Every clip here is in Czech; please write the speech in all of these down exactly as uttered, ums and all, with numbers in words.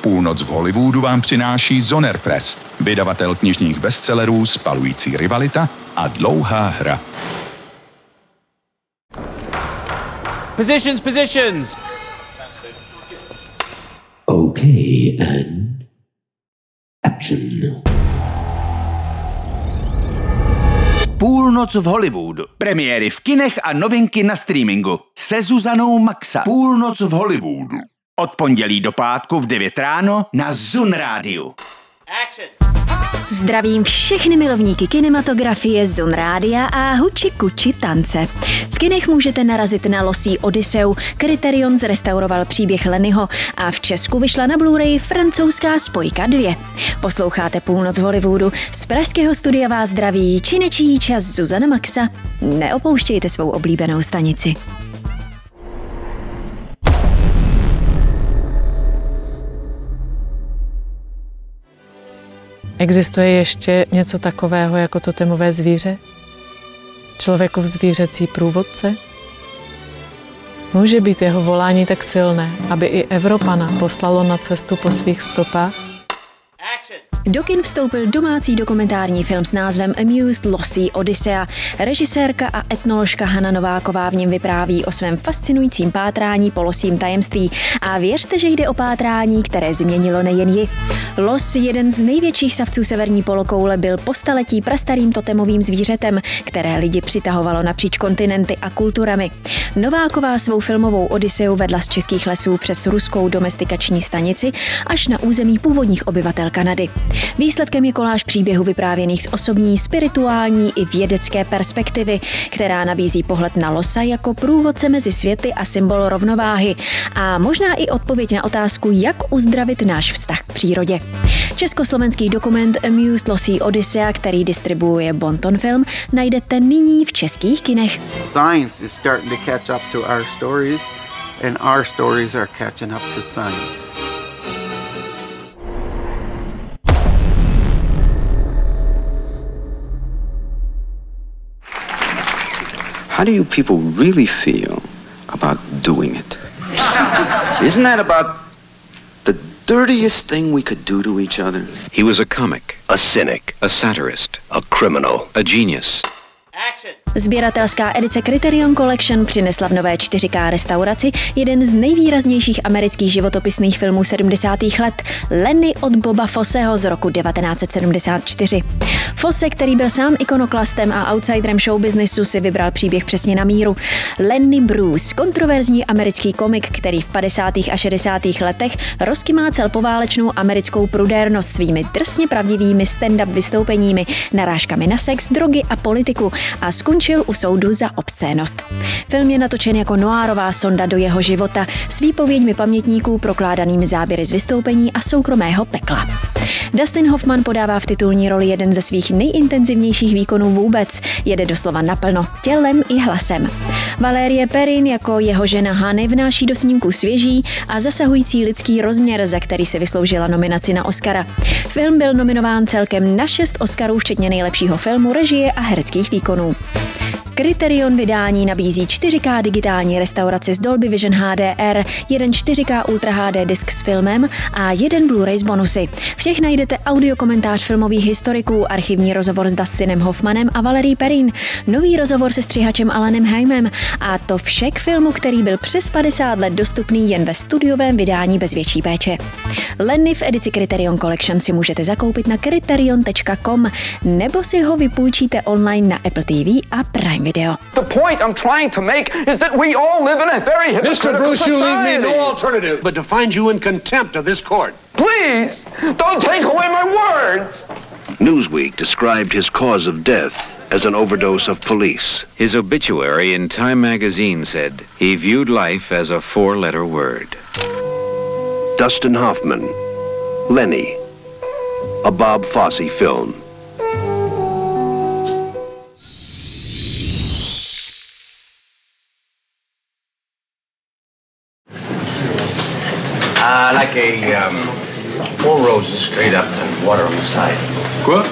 Půlnoc v Hollywoodu vám přináší Zoner Press, vydavatel knižních bestsellerů Spalující rivalita a Dlouhá hra. Positions, positions! Okay, and action. Půlnoc v Hollywoodu. Premiéry v kinech a novinky na streamingu. Se Zuzanou Maxa. Půlnoc v Hollywoodu. Od pondělí do pátku v devět ráno na Zun rádiu. Zdravím všechny milovníky kinematografie, Zun rádia a huči kuči tance. V kinech můžete narazit na Losí Odysseu, Criterion zrestauroval příběh Lennyho a v Česku vyšla na Blu-ray francouzská spojka dvě. Posloucháte Půlnoc v Hollywoodu, z pražského studia vás zdraví činečí čas Zuzana Maxa. Neopouštějte svou oblíbenou stanici. Existuje ještě něco takového jako totemové zvíře? Člověkův zvířecí průvodce? Může být jeho volání tak silné, aby i Evropana poslalo na cestu po svých stopách? Do kin vstoupil domácí dokumentární film s názvem Amused Losí Odyssea. Režisérka a etnoložka Hana Nováková v něm vypráví o svém fascinujícím pátrání po losím tajemství. A věřte, že jde o pátrání, které změnilo nejen ji. Los, jeden z největších savců severní polokoule, byl po staletí prastarým totemovým zvířetem, které lidi přitahovalo napříč kontinenty a kulturami. Nováková svou filmovou Odysseu vedla z českých lesů přes ruskou domestikační stanici až na území původních obyvatel Kanady. Výsledkem je koláž příběhů vyprávěných z osobní, spirituální i vědecké perspektivy, která nabízí pohled na losa jako průvodce mezi světy a symbol rovnováhy a možná i odpověď na otázku, jak uzdravit náš vztah k přírodě. Československý dokument Amused Losí Odyssea, který distribuuje Bonton Film, najdete nyní v českých kinech. Science is starting to catch up to our stories and our stories are catching up to science. How do you people really feel about doing it? Isn't that about the dirtiest thing we could do to each other? He was a comic, a cynic, a satirist, a criminal, a genius. Sběratelská edice Criterion Collection přinesla v nové čtyři ká restauraci jeden z nejvýraznějších amerických životopisných filmů sedmdesátých let, Lenny od Boba Fosseho z roku devatenáct set sedmdesát čtyři. Fosse, který byl sám ikonoklastem a outsiderem showbiznisu, si vybral příběh přesně na míru. Lenny Bruce, kontroverzní americký komik, který v padesátých a šedesátých letech rozkymácel poválečnou americkou prudérnost svými drsně pravdivými stand-up vystoupeními, narážkami na sex, drogy a politiku a skončil u soudu za obscénnost. Film je natočen jako noárová sonda do jeho života s výpověďmi pamětníků prokládanými záběry z vystoupení a soukromého pekla. Dustin Hoffman podává v titulní roli jeden ze svých nejintenzivnějších výkonů vůbec. Jede doslova naplno, tělem i hlasem. Valerie Perrin jako jeho žena Hany vnáší do snímku svěží a zasahující lidský rozměr, za který si vysloužila nominaci na Oscara. Film byl nominován celkem na šest Oscarů, včetně nejlepšího filmu, režie a hereckých výkonů. Criterion vydání nabízí čtyři ká digitální restauraci s Dolby Vision H D R, jeden čtyři ká Ultra H D disk s filmem a jeden Blu-ray s bonusy. V těch najdete audiokomentář filmových historiků, archivní rozhovor s Dustinem Hoffmanem a Valerie Perrin, nový rozhovor se střihačem Alanem Haimem a to vše k filmu, který byl přes padesát let dostupný jen ve studiovém vydání bez větší péče. Lenny v edici Criterion Collection si můžete zakoupit na criterion tečka com nebo si ho vypůjčíte online na Apple T V a Prime Video. The point I'm trying to make is that we all live in a very hypocritical Mister Bruce, society. you leave me no alternative but to find you in contempt of this court. Please, don't take away my words. Newsweek described his cause of death as an overdose of police. His obituary in Time magazine said he viewed life as a four-letter word. Dustin Hoffman, Lenny, a Bob Fosse film. Uh, like a um, four roses straight up and water on the side. What?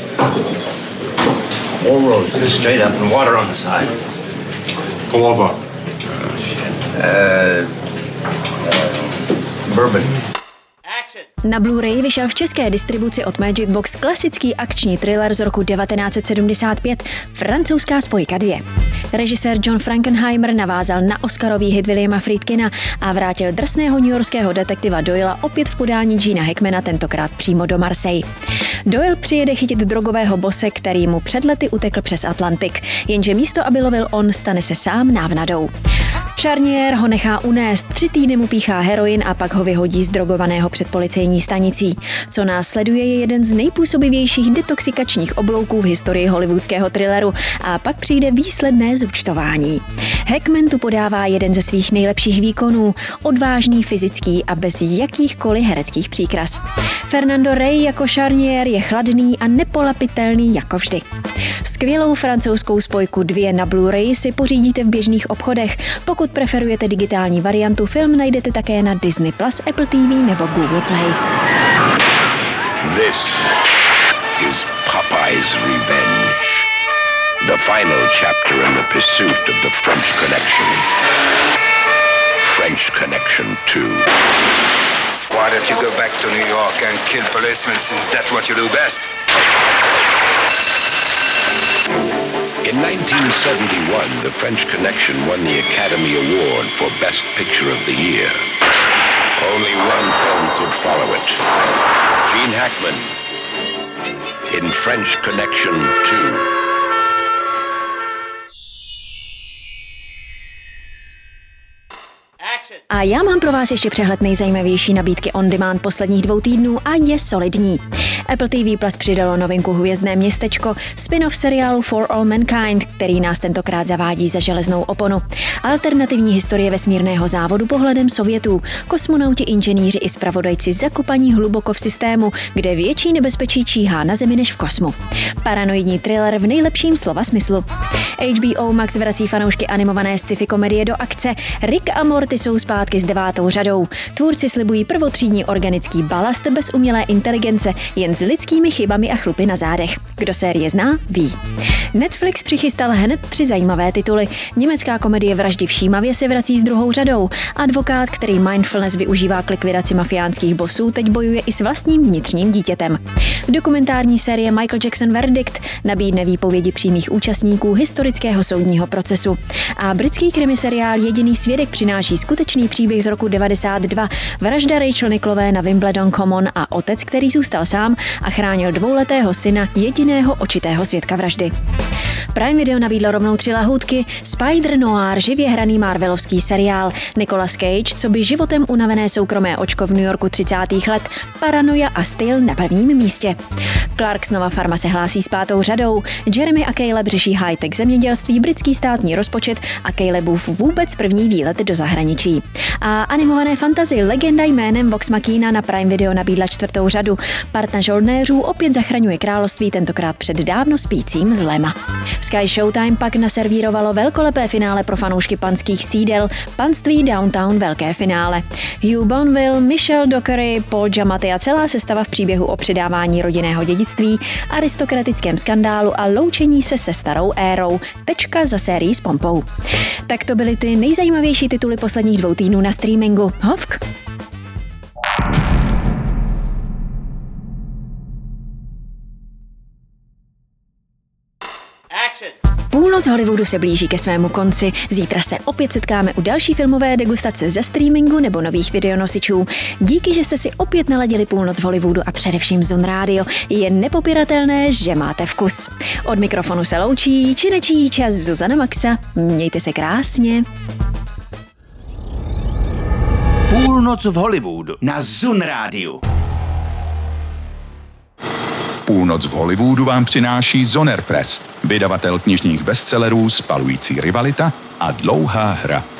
Four roses straight up and water on the side. Pull over. Uh, uh, bourbon. Na Blu-ray vyšel v české distribuci od Magic Box klasický akční thriller z roku devatenáct set sedmdesát pět Francouzská spojka dvě. Režisér John Frankenheimer navázal na Oscarový hit Williama Friedkina a vrátil drsného newyorského detektiva Doyla opět v podání Gina Hackmana, tentokrát přímo do Marseille. Doyle přijede chytit drogového bose, který mu před lety utekl přes Atlantik, jenže místo, aby lovil on, stane se sám návnadou. Charnier ho nechá unést, tři týdny mu píchá heroin a pak ho vyhodí z drogovaného před policejní stanicí. Co následuje, je jeden z nejpůsobivějších detoxikačních oblouků v historii hollywoodského thrilleru a pak přijde výsledné zúčtování. Hackman tu podává jeden ze svých nejlepších výkonů, odvážný, fyzický a bez jakýchkoliv hereckých příkras. Fernando Rey jako Charnier je chladný a nepolapitelný jako vždy. Skvělou francouzskou spojku dvě na Blu-ray si pořídíte v běžných obchodech. Pokud preferujete digitální variantu, film najdete také na Disney Plus, Apple T V nebo Google Play. This is Popeye's Revenge. The final chapter in the pursuit of the French Connection. French Connection two. Why don't you go back to New York and kill policemen? Is that what you do best? In nineteen seventy-one, the French Connection won the Academy Award for Best Picture of the Year. Only one film could follow it. Gene Hackman in French Connection two. A já mám pro vás ještě přehled nejzajímavější nabídky on demand posledních dvou týdnů a je solidní. Apple T V Plus přidalo novinku Hvězdné městečko, spin-off seriálu For All Mankind, který nás tentokrát zavádí za železnou oponu. Alternativní historie vesmírného závodu pohledem Sovětů, kosmonauti, inženýři i zpravodajci zakopaní hluboko v systému, kde větší nebezpečí číhá na Zemi než v kosmu. Paranoidní thriller v nejlepším slova smyslu. H B O Max vrací fanoušky animované sci-fi komedie do akce. Rick a Morty jsou zpátky s devátou řadou. Tvůrci slibují prvotřídní organický balast bez umělé inteligence, jen s lidskými chybami a chlupy na zádech. Kdo série zná, ví. Netflix přichystal hned tři zajímavé tituly. Německá komedie Vraždy všímavě se vrací s druhou řadou. Advokát, který mindfulness využívá k likvidaci mafiánských bosů, teď bojuje i s vlastním vnitřním dítětem. Dokumentární série Michael Jackson Verdict nabídne výpovědi přímých účastníků historického soudního procesu. A britský krimiseriál Jediný svědek přináší skutečný příběh z roku devadesát dva. Vražda Rachel Nicklové na Wimbledon Common a otec, který zůstal sám a chránil dvouletého syna, jediného očitého svědka vraždy. Prime Video nabídlo rovnou tři lahůdky. Spider Noir, živě hraný marvelovský seriál. Nicolas Cage, co by životem unavené soukromé očko v New Yorku třicátých let. Paranoia a styl na prvním místě. Clarksonova farma se hlásí s pátou řadou. Jeremy a Caleb řeší high-tech zemědělství, britský státní rozpočet a Calebův vůbec první výlet do zahraničí. A animované fantasy Legenda jménem Vox Machina na Prime Video nabídla čtvrtou řadu. Parta žoldnéřů opět zachraňuje království, tentokrát před dávno spícím zlem. Sky Showtime pak naservírovalo velkolepé finále pro fanoušky panských sídel, Panství Downtown velké finále. Hugh Bonneville, Michelle Dockery, Paul Giamatti a celá sestava v příběhu o předávání rodinného dědictví, aristokratickém skandálu a loučení se se starou érou. Tečka za sérií s pompou. Tak to byly ty nejzajímavější tituly posledních dvou týdnů na streamingu. Hovk! Půlnoc Hollywoodu se blíží ke svému konci. Zítra se opět setkáme u další filmové degustace ze streamingu nebo nových videonosičů. Díky, že jste si opět naladili Půlnoc v Hollywoodu a především Zone Radio. Je nepopiratelné, že máte vkus. Od mikrofonu se loučí činečí čas Zuzana Maxa. Mějte se krásně. Půlnoc v Hollywoodu na Zone Radio. Půlnoc v Hollywoodu vám přináší Zoner Press, vydavatel knižních bestsellerů Spalující rivalita a Dlouhá hra.